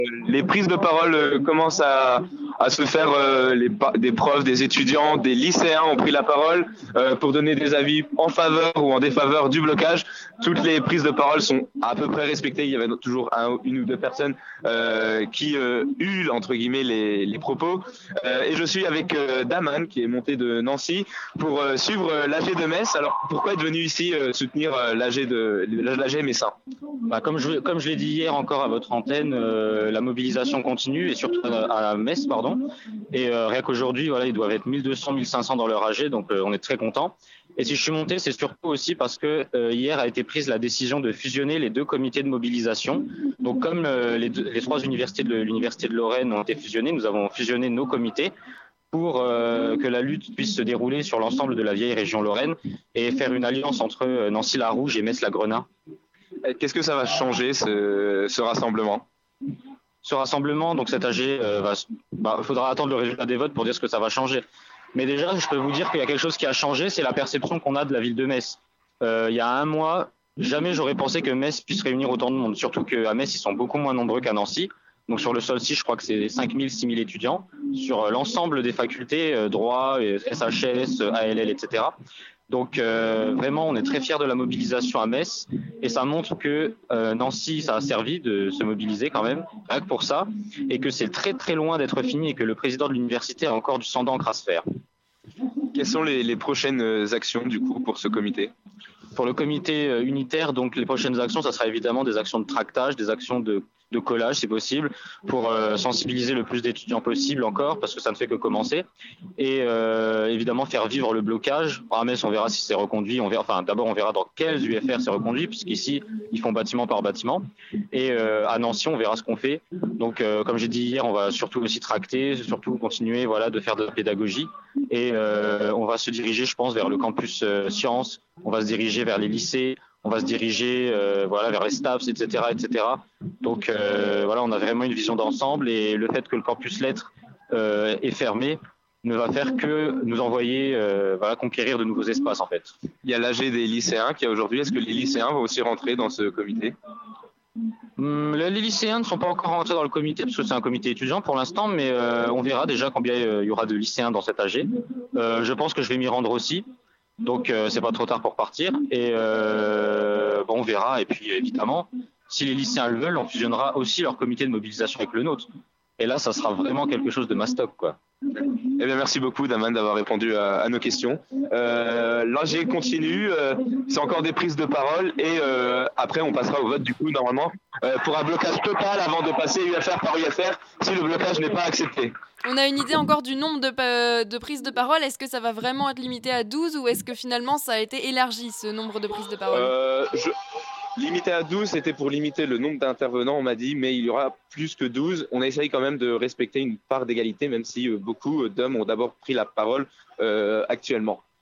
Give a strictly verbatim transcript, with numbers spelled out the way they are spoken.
les prises de parole euh, commencent à, à se faire. Euh, les, des profs, des étudiants, des lycéens ont pris la parole euh, pour donner des avis en faveur ou en défaveur du blocage. Toutes les prises de parole sont à peu près respectées. Il y avait toujours un, une ou deux personnes euh, qui euh, hurlent entre guillemets les, les propos. Euh, et je suis avec euh, Daman qui est monté de Nancy pour euh, suivre euh, l'A G de Metz. Alors pourquoi être venu ici euh, soutenir euh, l'A G de l'A G messin? Bah, comme je, comme je l'ai dit hier encore à votre antenne, euh, la mobilisation continue et surtout à, à Metz, pardon. Et euh, rien qu'aujourd'hui, voilà, ils doivent être mille deux cents, mille cinq cents dans leur A G, donc euh, on est très contents. Et si je suis monté, c'est surtout aussi parce que euh, hier a été prise la décision de fusionner les deux comités de mobilisation. Donc comme euh, les, deux, les trois universités de l'université de Lorraine ont été fusionnées, nous avons fusionné nos comités pour euh, que la lutte puisse se dérouler sur l'ensemble de la vieille région Lorraine et faire une alliance entre Nancy-la-Rouge et Metz-la-Grenat. Qu'est-ce que ça va changer ce, ce rassemblement? Ce rassemblement, donc cet A G, euh, va, bah, faudra attendre le résultat des votes pour dire ce que ça va changer. Mais déjà, je peux vous dire qu'il y a quelque chose qui a changé, c'est la perception qu'on a de la ville de Metz. Euh, il y a un mois, jamais j'aurais pensé que Metz puisse réunir autant de monde, surtout qu'à Metz, ils sont beaucoup moins nombreux qu'à Nancy. Donc sur le Solstice, je crois que c'est cinq mille, six mille étudiants sur l'ensemble des facultés, euh, droit, S H S, A L L, et cetera. Donc euh, vraiment, on est très fiers de la mobilisation à Metz et ça montre que euh, Nancy, ça a servi de se mobiliser quand même, rien que pour ça, et que c'est très très loin d'être fini et que le président de l'université a encore du sang d'encre à se faire. Quelles sont les, les prochaines actions du coup pour ce comité? Pour le comité unitaire, donc les prochaines actions, ça sera évidemment des actions de tractage, des actions de, de collage si possible, pour euh, sensibiliser le plus d'étudiants possible encore, parce que ça ne fait que commencer, et euh, évidemment faire vivre le blocage. À Metz, on verra si c'est reconduit, on verra, enfin d'abord on verra dans quels U F R c'est reconduit, puisqu'ici ils font bâtiment par bâtiment, et euh, à Nancy on verra ce qu'on fait. Donc euh, comme j'ai dit hier, on va surtout aussi tracter, surtout continuer voilà, de faire de la pédagogie, et euh, on va se diriger je pense vers le campus euh, sciences, on va se diriger vers les lycées, on va se diriger euh, voilà, vers les STAPS, et cetera, et cetera. Donc euh, voilà, on a vraiment une vision d'ensemble et le fait que le campus lettres euh, est fermé ne va faire que nous envoyer euh, voilà, conquérir de nouveaux espaces en fait. Il y a l'A G des lycéens qui est aujourd'hui. Est-ce que les lycéens vont aussi rentrer dans ce comité? Hum, les lycéens ne sont pas encore rentrés dans le comité parce que c'est un comité étudiant pour l'instant, mais euh, on verra déjà combien il y aura de lycéens dans cet A G. Euh, je pense que je vais m'y rendre aussi. Donc euh, c'est pas trop tard pour partir et euh, bon, on verra et puis évidemment si les lycéens le veulent on fusionnera aussi leur comité de mobilisation avec le nôtre et là ça sera vraiment quelque chose de mastoc quoi. Eh bien, merci beaucoup Daman d'avoir répondu à, à nos questions. Euh, L'A G continue, euh, c'est encore des prises de parole et euh, après on passera au vote du coup normalement euh, pour un blocage total avant de passer U F R par U F R si le blocage n'est pas accepté. On a une idée encore du nombre de, de prises de parole. Est-ce que ça va vraiment être limité à douze ou est-ce que finalement ça a été élargi ce nombre de prises de parole? euh, je... Limité à douze, c'était pour limiter le nombre d'intervenants, on m'a dit, mais il y aura plus que douze. On essaye quand même de respecter une part d'égalité, même si beaucoup d'hommes ont d'abord pris la parole euh, actuellement.